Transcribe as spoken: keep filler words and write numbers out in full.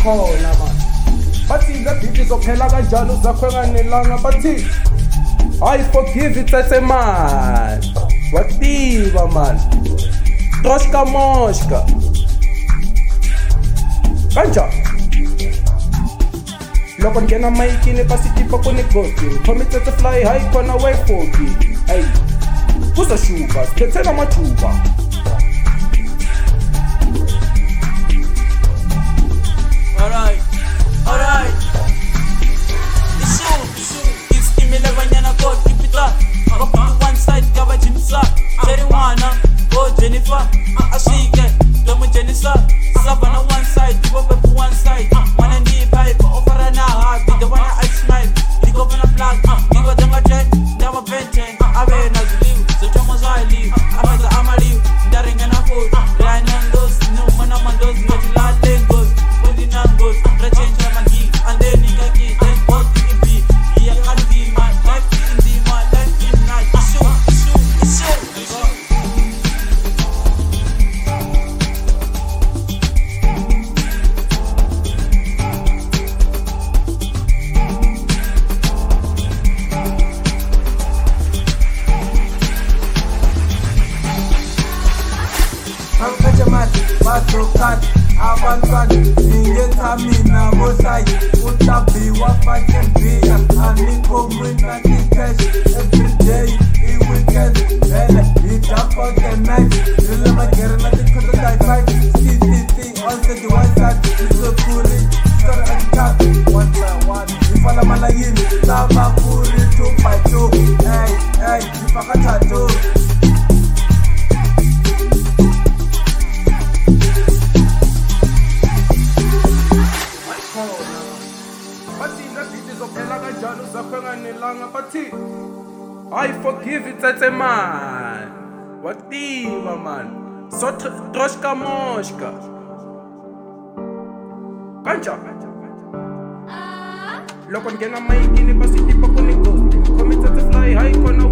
khona man bathi le beat izophela kanjani uzakhwenga nelanga bathi I forgive it at a man wativa man troshka moshka kanja loko ngena mayikini pasitipa kuni ghosting committed to fly high kona way forty hey kuzoshuka sikhethela majuba alright alright isu isu kimele banyana god keep it up go to one side cover jimsa cherry wana oh Jennifer ashike domo Jennifer sabana one side go back to one side mana ndi pipe offer na happy the one I smile go for a plug go to my jet never vente ave na ziliu so tomo zali amaza amali ndarenga na food rana ndos no mana mandos ngati la lengos body nangos rechange magi and then nikaki then what it be yeah can be my life in the my life in night show show show Jamati, Basokati, Abantwani, Ningetamina, Bosai, Utabi, Wafaken Bia, Aniko Winna Cash, every day, in weekend, Bella, he jump out the night, Lila Gerna, the Kodak fight, C T T, also the one side, it's a puri, star and cat, one by one, if I'm a line, Lava Puri, two by two, hey, hey, if I got a tattoo. I forgive it at a man wativa man so troshka moshka kanja loko ngena mayikini pasitipa kuni ghosting committed to fly high kona